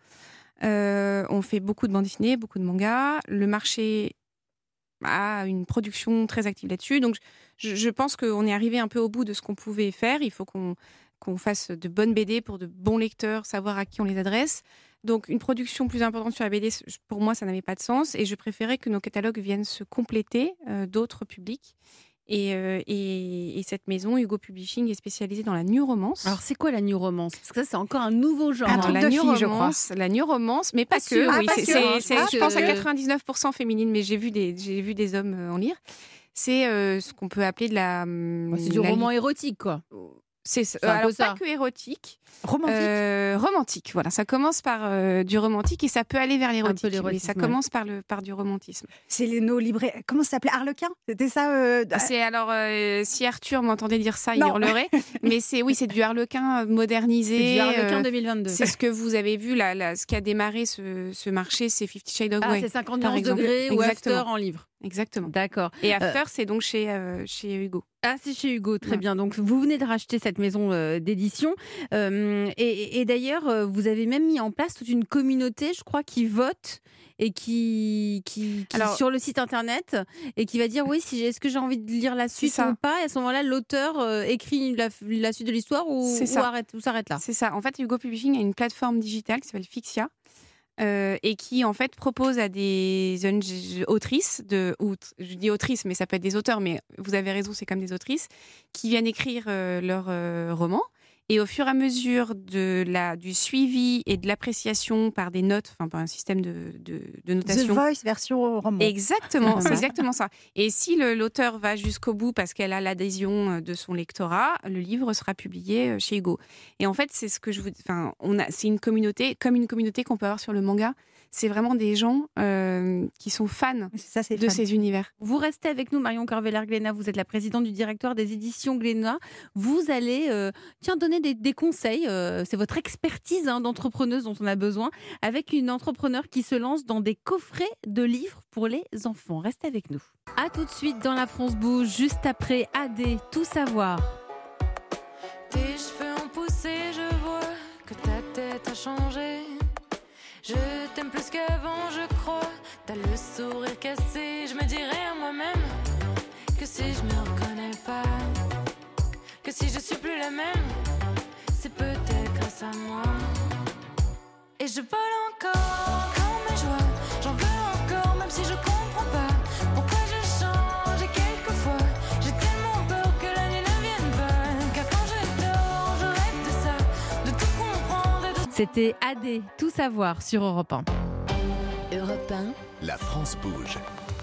Euh, on fait beaucoup de bandes dessinées, beaucoup de mangas. Le marché a une production très active là-dessus. Donc, je, je pense qu'on est arrivé un peu au bout de ce qu'on pouvait faire. Il faut qu'on, qu'on fasse de bonnes B D pour de bons lecteurs, savoir à qui on les adresse. Donc, une production plus importante sur la B D, pour moi, ça n'avait pas de sens. Et je préférais que nos catalogues viennent se compléter euh, d'autres publics. Et, euh, et, et cette maison, Hugo Publishing, est spécialisée dans la new romance. Alors, c'est quoi la new romance ? Parce que ça, c'est encore un nouveau genre. Un Alors, truc la de new fille, romance, je crois. La new romance, mais pas, pas que. Sûr, oui, ah, c'est, c'est, c'est, c'est, je pense à quatre-vingt-dix-neuf pour cent féminine, mais j'ai vu des, j'ai vu des hommes en lire. C'est euh, ce qu'on peut appeler de la... Oh, c'est du la roman li... érotique, quoi. C'est, c'est euh, alors pas que érotique, romantique. Euh, romantique. Voilà, ça commence par euh, du romantique et ça peut aller vers l'érotique. Mais ça ouais. commence par le par du romantisme. C'est les nos libraires. Comment ça s'appelait, Harlequin ? C'était ça. Euh... C'est alors euh, si Arthur m'entendait dire ça, non. il hurlerait. Mais c'est oui, c'est du Harlequin modernisé. C'est du Harlequin euh, deux mille vingt-deux. C'est ce que vous avez vu là, là ce qui a démarré ce, ce marché, c'est Fifty Shades of Grey. Ah, c'est cinquante degrés ou After en livre. Exactement. D'accord. Et After, euh... c'est donc chez, euh, chez Hugo. Ah, c'est chez Hugo, très ouais. bien. Donc, vous venez de racheter cette maison euh, d'édition. Euh, et, et d'ailleurs, euh, vous avez même mis en place toute une communauté, je crois, qui vote et qui, qui, qui Alors, sur le site internet et qui va dire oui, si est-ce que j'ai envie de lire la suite ou pas. Et à ce moment-là, l'auteur euh, écrit la, la suite de l'histoire ou, ou, arrête, ou s'arrête là. C'est ça. En fait, Hugo Publishing a une plateforme digitale qui s'appelle Fixia. Euh, et qui en fait propose à des jeunes autrices, de, ou, je dis autrices, mais ça peut être des auteurs, mais vous avez raison, c'est comme des autrices, qui viennent écrire euh, leurs euh, romans. Et au fur et à mesure de la, du suivi et de l'appréciation par des notes, enfin par un système de, de, de notation. The Voice version roman. Exactement, c'est exactement ça. Et si le, l'auteur va jusqu'au bout parce qu'elle a l'adhésion de son lectorat, le livre sera publié chez Hugo. Et en fait, c'est ce que je vous, enfin, on a, c'est une communauté, comme une communauté qu'on peut avoir sur le manga. C'est vraiment des gens euh, qui sont fans ça, c'est de fan. ces univers. Vous restez avec nous, Marion Corveller-Glénat. Vous êtes la présidente du directoire des éditions Glénat. Vous allez euh, tiens, donner des, des conseils. Euh, c'est votre expertise hein, d'entrepreneuse dont on a besoin, avec une entrepreneure qui se lance dans des coffrets de livres pour les enfants. Restez avec nous. À tout de suite dans La France Bouge, juste après A D, Tout savoir. Tes cheveux ont poussé, je vois que ta tête a changé. Je t'aime plus qu'avant, je crois. T'as le sourire cassé. Je me dirais à moi-même que si je me reconnais pas, que si je suis plus la même, c'est peut-être grâce à moi. Et je vole encore, encore mes joies. J'en veux encore, même si je comprends pas pourquoi je change. Et quelquefois, j'ai tellement peur que la nuit ne vienne pas. Car quand je dors, je rêve de ça, de tout comprendre et de... C'était A D, Tout savoir sur Europe un. Europe un. La France bouge.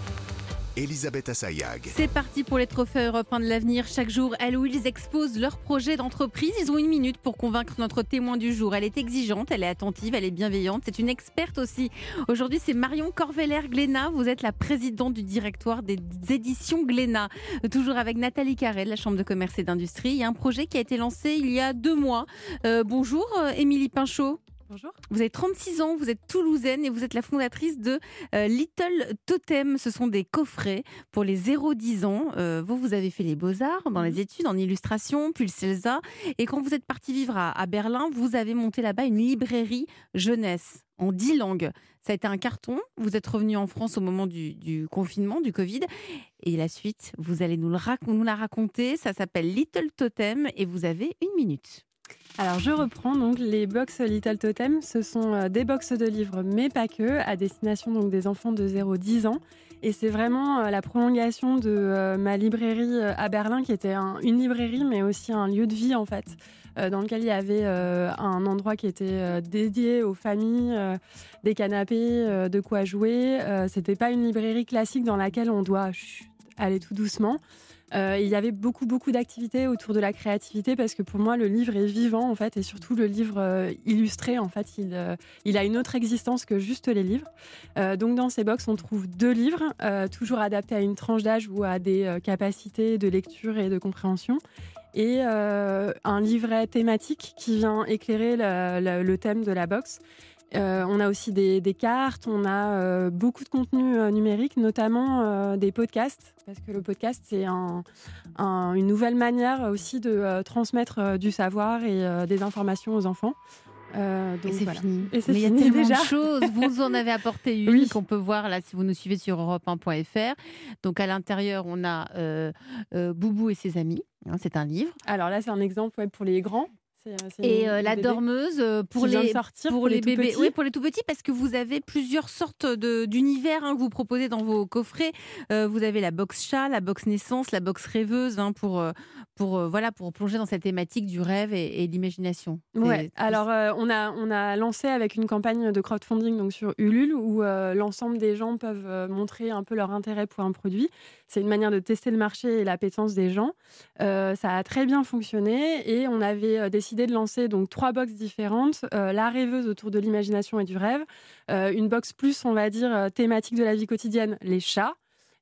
Elisabeth Assayag. C'est parti pour les trophées Europe un de l'avenir. Chaque jour, elle ou ils exposent leur projet d'entreprise. Ils ont une minute pour convaincre notre témoin du jour. Elle est exigeante, elle est attentive, elle est bienveillante. C'est une experte aussi. Aujourd'hui, c'est Marion Corveller-Glénat. Vous êtes la présidente du directoire des éditions Glénat. Toujours avec Nathalie Carré de la Chambre de commerce et d'industrie. Il y a un projet qui a été lancé il y a deux mois. Euh, bonjour, Émilie Pinchot. Bonjour. Vous avez trente-six ans, vous êtes toulousaine et vous êtes la fondatrice de euh, Little Totem. Ce sont des coffrets pour les zéro dix ans. Euh, vous, vous avez fait les beaux-arts dans les études, en illustration, puis le CELSA. Et quand vous êtes partie vivre à, à Berlin, vous avez monté là-bas une librairie jeunesse en dix langues. Ça a été un carton. Vous êtes revenu en France au moment du, du confinement, du Covid. Et la suite, vous allez nous, le rac- nous la raconter. Ça s'appelle Little Totem et vous avez une minute. Alors je reprends donc les box Little Totem, ce sont des box de livres mais pas que, à destination donc des enfants de zéro à dix ans et c'est vraiment la prolongation de euh, ma librairie à Berlin qui était un, une librairie mais aussi un lieu de vie en fait, euh, dans lequel il y avait euh, un endroit qui était euh, dédié aux familles, euh, des canapés, euh, de quoi jouer, euh, c'était pas une librairie classique dans laquelle on doit chut, aller tout doucement. Euh, il y avait beaucoup, beaucoup d'activités autour de la créativité parce que pour moi, le livre est vivant en fait et surtout le livre euh, illustré, en fait, il, euh, il a une autre existence que juste les livres. Euh, donc dans ces box, on trouve deux livres, euh, toujours adaptés à une tranche d'âge ou à des euh, capacités de lecture et de compréhension. Et euh, un livret thématique qui vient éclairer le, le, le thème de la box. Euh, on a aussi des, des cartes, on a euh, beaucoup de contenu euh, numérique, notamment euh, des podcasts, parce que le podcast, c'est un, un, une nouvelle manière aussi de euh, transmettre euh, du savoir et euh, des informations aux enfants. Euh, donc et c'est voilà. fini. Et c'est Mais il y a fini tellement déjà. de choses. Vous en avez apporté une oui. qu'on peut voir là si vous nous suivez sur europe un point f r. Donc à l'intérieur, on a euh, euh, Boubou et ses amis. Hein, c'est un livre. Alors là, c'est un exemple ouais, pour les grands. C'est, c'est et une, euh, la dormeuse pour les, sortir, pour, pour les, les bébés. tout Oui, pour les tout petits, parce que vous avez plusieurs sortes de, d'univers hein, que vous proposez dans vos coffrets. Euh, vous avez la box chat, la box naissance, la box rêveuse hein, pour, pour, euh, voilà, pour plonger dans cette thématique du rêve et, et de l'imagination. Ouais. Alors, euh, on, a, on a lancé avec une campagne de crowdfunding donc sur Ulule où euh, l'ensemble des gens peuvent euh, montrer un peu leur intérêt pour un produit. C'est une manière de tester le marché et l'appétence des gens. Euh, ça a très bien fonctionné et on avait décidé de lancer donc trois box différentes. Euh, la rêveuse autour de l'imagination et du rêve. Euh, une box plus, on va dire, thématique de la vie quotidienne, les chats.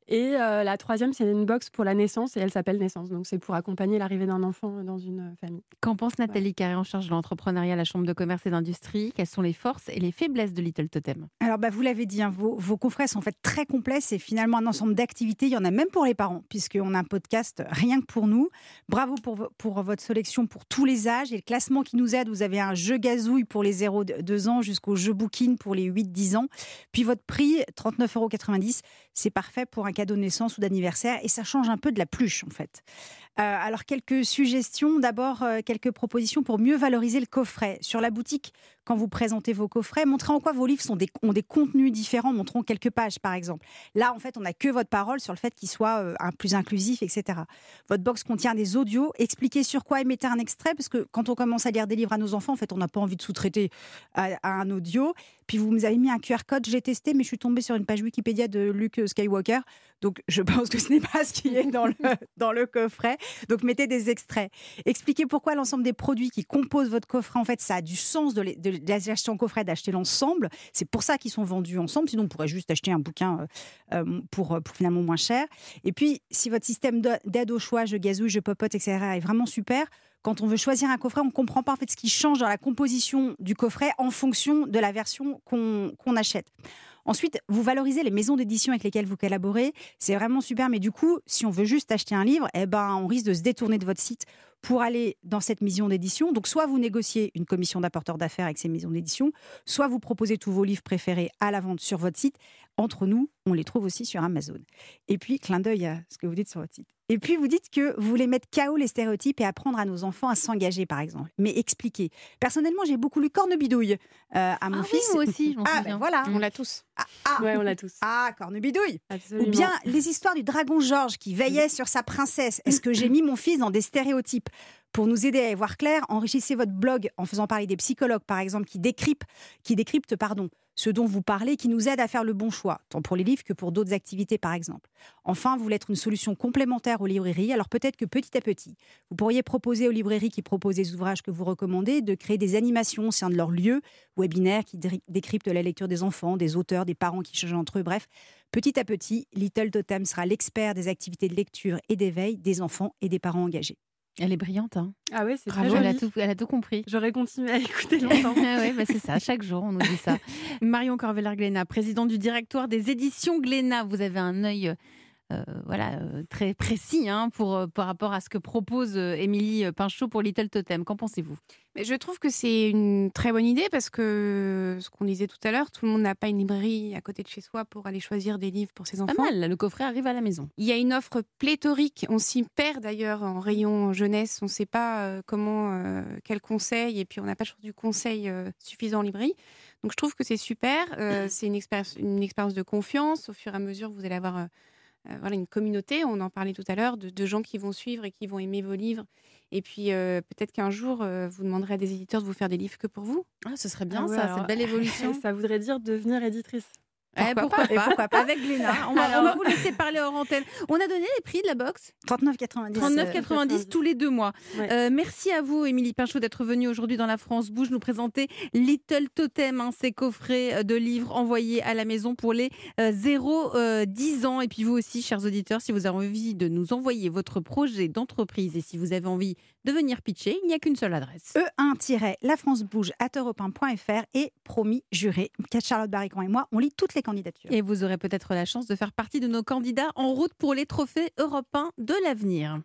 Et euh, la troisième, c'est une box pour la naissance et elle s'appelle Naissance. Donc c'est pour accompagner l'arrivée d'un enfant dans une famille. Qu'en pense Nathalie Carré, en charge de l'entrepreneuriat à la Chambre de commerce et d'industrie? Quelles sont les forces et les faiblesses de Little Totem? Alors, bah, vous l'avez dit, hein, vos, vos coffrets sont en fait très complets. C'est finalement un ensemble d'activités. Il y en a même pour les parents, puisqu'on a un podcast rien que pour nous. Bravo pour, pour votre sélection pour tous les âges. Et le classement qui nous aide, vous avez un jeu gazouille pour les zéro deux ans jusqu'au jeu booking pour les huit dix ans. Puis votre prix, trente-neuf euros quatre-vingt-dix, c'est parfait pour un cadeau de naissance ou d'anniversaire. Et ça change un peu de la pluche, en fait. Euh, alors, quelques suggestions. D'abord, euh, quelques propositions pour mieux valoriser le coffret. Sur la boutique, quand vous présentez vos coffrets, montrez en quoi vos livres sont des, ont des contenus différents. Montrons quelques pages, par exemple. Là, en fait, on n'a que votre parole sur le fait qu'il soit euh, un plus inclusif, et cetera. Votre box contient des audios. Expliquez sur quoi et mettez un extrait, parce que quand on commence à lire des livres à nos enfants, en fait, on n'a pas envie de sous-traiter à, à un audio. Puis vous nous avez mis un Q R code. J'ai testé, mais je suis tombée sur une page Wikipédia de Luke Skywalker. Donc, je pense que ce n'est pas ce qui est dans le, dans le coffret. Donc, mettez des extraits. Expliquez pourquoi l'ensemble des produits qui composent votre coffret, en fait, ça a du sens de les, de les acheter en coffret, d'acheter l'ensemble. C'est pour ça qu'ils sont vendus ensemble. Sinon, on pourrait juste acheter un bouquin euh, pour, pour finalement moins cher. Et puis, si votre système d'aide au choix, je gazouille, je popote, et cetera est vraiment super, quand on veut choisir un coffret, on ne comprend pas en fait ce qui change dans la composition du coffret en fonction de la version qu'on qu'on achète. Ensuite, vous valorisez les maisons d'édition avec lesquelles vous collaborez. C'est vraiment super, mais du coup, si on veut juste acheter un livre, eh ben, on risque de se détourner de votre site pour aller dans cette maison d'édition. Donc, soit vous négociez une commission d'apporteur d'affaires avec ces maisons d'édition, soit vous proposez tous vos livres préférés à la vente sur votre site. Entre nous, on les trouve aussi sur Amazon. Et puis, clin d'œil à ce que vous dites sur votre site. Et puis, vous dites que vous voulez mettre K O les stéréotypes et apprendre à nos enfants à s'engager, par exemple. Mais expliquez. Personnellement, j'ai beaucoup lu Cornebidouille euh, à mon ah fils. Oui, moi aussi, je m'en ah, souviens. Ben voilà. On l'a tous. Ah, ah. Ouais, on l'a tous. Ah, Cornebidouille. Absolument. Ou bien les histoires du dragon Georges qui veillait sur sa princesse. Est-ce que j'ai mis mon fils dans des stéréotypes? Pour nous aider à y voir clair, enrichissez votre blog en faisant parler des psychologues, par exemple, qui décryptent, qui décryptent pardon, ce dont vous parlez, qui nous aident à faire le bon choix, tant pour les livres que pour d'autres activités, par exemple. Enfin, vous voulez être une solution complémentaire aux librairies, alors peut-être que petit à petit, vous pourriez proposer aux librairies qui proposent des ouvrages que vous recommandez de créer des animations au sein de leur lieu, webinaires qui décryptent la lecture des enfants, des auteurs, des parents qui changent entre eux, bref. Petit à petit, Little Totem sera l'expert des activités de lecture et d'éveil des enfants et des parents engagés. Elle est brillante, hein. Ah ouais, c'est Bravo, très joli. elle a tout, elle a tout compris. J'aurais continué à écouter longtemps. Ah ouais, bah c'est ça, chaque jour on nous dit ça. Marion Corveller-Glénat, présidente du directoire des éditions Glénat, vous avez un œil euh, voilà, euh, très précis hein, pour, euh, par rapport à ce que propose euh, Émilie Pinchot pour Little Totem. Qu'en pensez-vous? Mais je trouve que c'est une très bonne idée parce que, ce qu'on disait tout à l'heure, tout le monde n'a pas une librairie à côté de chez soi pour aller choisir des livres pour ses enfants. Pas mal, là, le coffret arrive à la maison. Il y a une offre pléthorique, on s'y perd d'ailleurs en rayon jeunesse, on ne sait pas euh, comment, euh, quel conseil, et puis on n'a pas toujours du conseil euh, suffisant en librairie. Donc je trouve que c'est super, euh, c'est une expérience, une expérience de confiance, au fur et à mesure vous allez avoir... Euh, Euh, voilà, une communauté, on en parlait tout à l'heure, de, de gens qui vont suivre et qui vont aimer vos livres. Et puis, euh, peut-être qu'un jour, euh, vous demanderez à des éditeurs de vous faire des livres que pour vous. Ah, ce serait bien, Ah ouais, ça, alors, cette belle évolution. Ça voudrait dire devenir éditrice. Pourquoi, eh, pourquoi, pas, pas. pourquoi pas avec Glénat. On va, Alors... on va vous laisser parler hors antenne. On a donné les prix de la box trente-neuf quatre-vingt-dix. trente-neuf quatre-vingt-dix tous les deux mois. Ouais. Euh, merci à vous, Émilie Pinchot, d'être venue aujourd'hui dans La France Bouge nous présenter Little Totem, hein, ces coffrets de livres envoyés à la maison pour les euh, zéro dix ans. Et puis vous aussi, chers auditeurs, si vous avez envie de nous envoyer votre projet d'entreprise et si vous avez envie de venir pitcher, il n'y a qu'une seule adresse. e un la france bouge arobase europe un point f r et promis, juré. Charlotte Barricon et moi, on lit toutes les candidatures. Et vous aurez peut-être la chance de faire partie de nos candidats en route pour les trophées européens de l'avenir.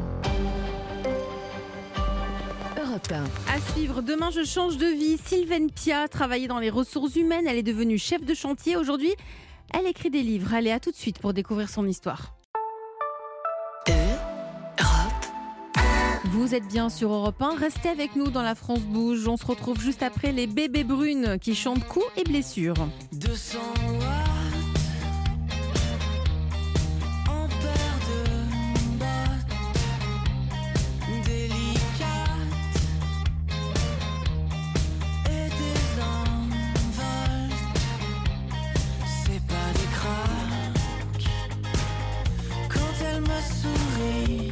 Europe un. À suivre, demain je change de vie. Sylvaine Pia travaillait dans les ressources humaines, elle est devenue chef de chantier. Aujourd'hui, elle écrit des livres. Allez, à tout de suite pour découvrir son histoire. Vous êtes bien sur Europe un, restez avec nous dans La France Bouge. On se retrouve juste après les bébés brunes qui chantent coups et blessures. deux cents watts en paire de bottes délicates et des envols. C'est pas des craques quand elle me sourit.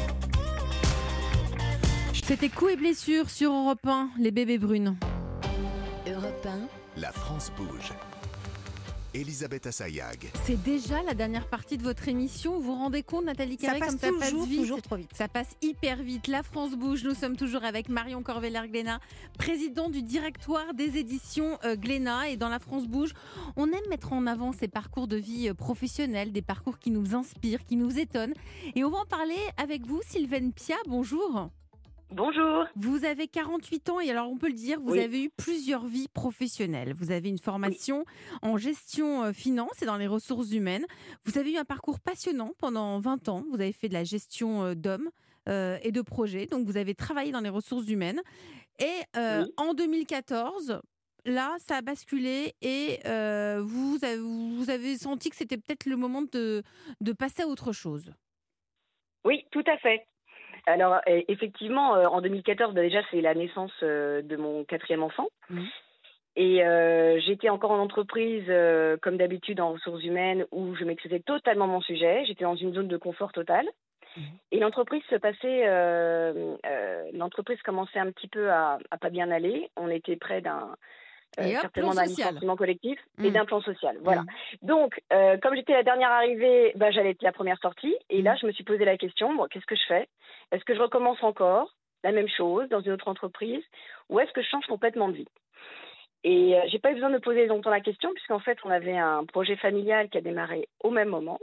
C'était coups et blessures sur Europe un, les bébés brunes. Europe un. La France bouge. Elisabeth Assayag. C'est déjà la dernière partie de votre émission. Vous vous rendez compte, Nathalie Carré, Ça passe comme ça passe toujours, vite. toujours trop vite. Ça passe hyper vite. La France bouge. Nous sommes toujours avec Marion Corveller-Glénat, président du directoire des éditions euh, Glénat. Et dans La France bouge, on aime mettre en avant ces parcours de vie euh, professionnels, des parcours qui nous inspirent, qui nous étonnent. Et on va en parler avec vous, Sylvaine Pia. Bonjour. Bonjour. Vous avez quarante-huit ans et alors on peut le dire, vous Oui. avez eu plusieurs vies professionnelles. Vous avez une formation oui. en gestion euh, finance et dans les ressources humaines. Vous avez eu un parcours passionnant pendant vingt ans. Vous avez fait de la gestion euh, d'hommes euh, et de projets. Donc vous avez travaillé dans les ressources humaines. Et euh, oui. en deux mille quatorze, là, ça a basculé et euh, vous, avez, vous avez senti que c'était peut-être le moment de, de passer à autre chose. Oui, tout à fait. Alors, effectivement, en deux mille quatorze, déjà, c'est la naissance de mon quatrième enfant. Mmh. Et euh, j'étais encore en entreprise, euh, comme d'habitude, en ressources humaines, où je maîtrisais totalement mon sujet. J'étais dans une zone de confort total. Mmh. Et l'entreprise se passait... Euh, euh, l'entreprise commençait un petit peu à, à pas bien aller. On était près d'un... Euh, hop, certainement d'un licenciement collectif mmh. et d'un plan social. Voilà. Mmh. Donc, euh, comme j'étais la dernière arrivée, bah, j'allais être la première sortie. Et mmh. là, je me suis posé la question, bon, qu'est-ce que je fais ? Est-ce que je recommence encore la même chose dans une autre entreprise ou est-ce que je change complètement de vie ? Et euh, j'ai pas eu besoin de me poser longtemps la question puisqu'en fait, on avait un projet familial qui a démarré au même moment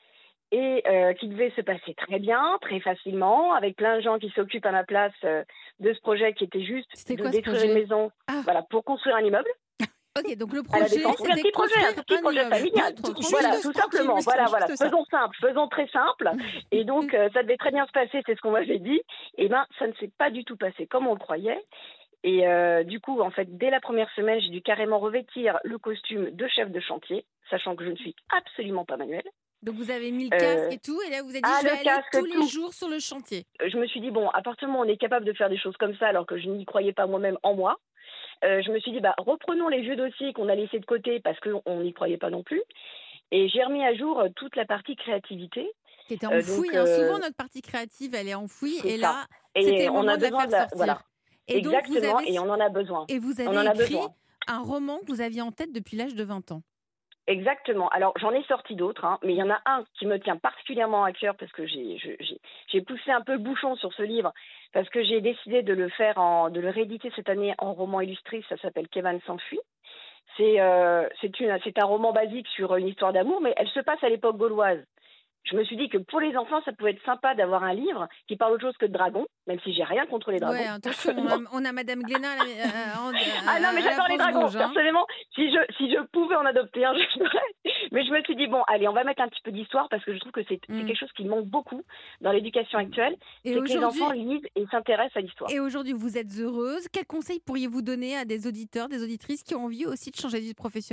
et euh, qui devait se passer très bien, très facilement, avec plein de gens qui s'occupent à ma place euh, de ce projet qui était juste C'était de quoi, détruire une maison ah. voilà, pour construire un immeuble. Ok, donc le projet, c'était un petit projet, un petit projet familial. Tout, voilà, tout simplement. Voilà, voilà. Faisons simple, faisons très simple. Et donc, euh, ça devait très bien se passer, c'est ce qu'on m'avait dit. Et ben, ça ne s'est pas du tout passé comme on le croyait. Et euh, du coup, en fait, dès la première semaine, j'ai dû carrément revêtir le costume de chef de chantier, sachant que je ne suis absolument pas manuelle. Donc vous avez mis le casque euh, et tout, et là vous avez dit ah, je vais aller casque, tous les tout. jours sur le chantier. Je me suis dit, bon, à partir du moment où on est capable de faire des choses comme ça, alors que je n'y croyais pas moi-même en moi, euh, je me suis dit, bah, reprenons les vieux dossiers qu'on a laissés de côté parce qu'on n'y croyait pas non plus. Et j'ai remis à jour euh, toute la partie créativité. Qui était enfouie. Euh, hein. Souvent, notre partie créative, elle est enfouie. Et là, et c'était le on moment a de la besoin faire de la, sortir. voilà. Et Exactement, donc vous avez, et on en a besoin. Et vous avez on en a écrit besoin. un roman que vous aviez en tête depuis l'âge de vingt ans. Exactement. Alors, j'en ai sorti d'autres, hein, mais il y en a un qui me tient particulièrement à cœur parce que j'ai, j'ai, j'ai poussé un peu le bouchon sur ce livre parce que j'ai décidé de le faire, en, de le rééditer cette année en roman illustré. Ça s'appelle Kevin s'enfuit. C'est, euh, c'est, une, c'est un roman basique sur une histoire d'amour, mais elle se passe à l'époque gauloise. Je me suis dit que pour les enfants, ça pouvait être sympa d'avoir un livre qui parle autre chose que de dragons, même si j'ai rien contre les dragons. Ouais, attention, on a, on a Madame Glénat. Euh, en, ah non, mais j'adore les dragons, bouge, hein. Personnellement. Si je, si je pouvais en adopter un, je le ferais. Mais je me suis dit, bon, allez, on va mettre un petit peu d'histoire parce que je trouve que c'est, mm. c'est quelque chose qui manque beaucoup dans l'éducation actuelle. Et c'est que les enfants lisent et s'intéressent à l'histoire. Et aujourd'hui, vous êtes heureuse. Quels conseils pourriez-vous donner à des auditeurs, des auditrices qui ont envie aussi de changer de vie professionnelle ?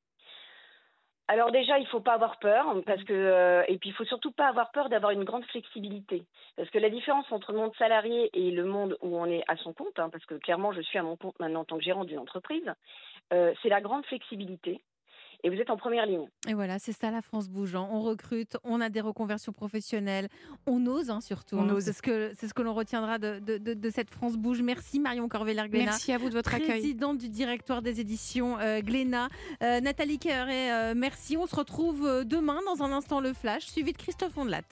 Alors déjà, il ne faut pas avoir peur, parce que euh, et puis il ne faut surtout pas avoir peur d'avoir une grande flexibilité. Parce que la différence entre le monde salarié et le monde où on est à son compte, hein, parce que clairement je suis à mon compte maintenant en tant que gérante d'une entreprise, euh, c'est la grande flexibilité. Et vous êtes en première ligne. Et voilà, c'est ça la France bougeant. On recrute, on a des reconversions professionnelles, on ose hein, surtout. On hein. ose. C'est ce que c'est ce que l'on retiendra de, de, de, de cette France bouge. Merci Marion Corveller-Glénat. Merci à vous de votre accueil. Présidente du directoire des éditions euh, Glénat. Euh, Nathalie Carré, euh, merci. On se retrouve demain dans un instant le Flash, suivi de Christophe Ondelat.